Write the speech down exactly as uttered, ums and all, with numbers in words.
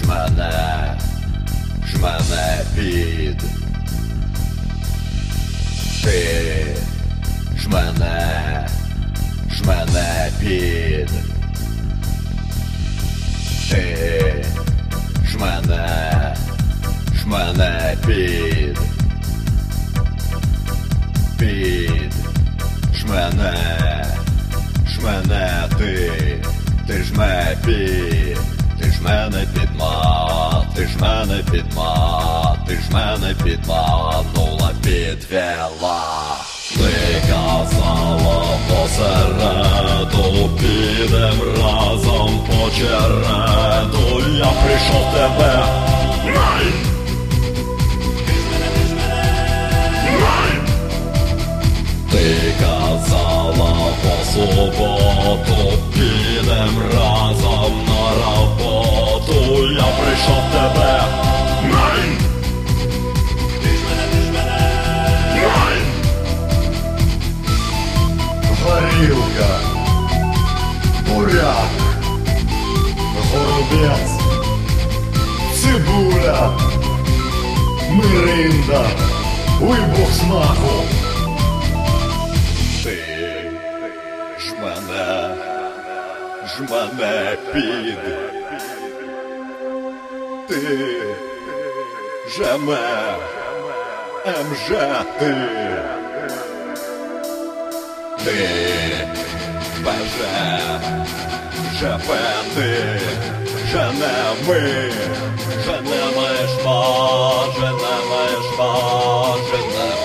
жмене, жмене під. Ти жмене, жмене під. Ти жмене, жмене під. Під жмене, жмене ти. Ти ж мене під, ти ж мене підма, ти ж мене підма, ти ж мене підманула, підвела. Ти казала посереду, підем разом по череду, я прийшов тебе. Най! Ти казала по суботу, підем разом на роботу, я прийшов тебе. Най! Ти ж мене, ти ж мене. Най! Горілка, буряк, горобець, цибуля, миринда, вибух смаку. Ти жмене, жмене під. Ти жеме, емже ти. Ти беже, жепе ти. Женеми, женеми жма, женеми жма, женеми.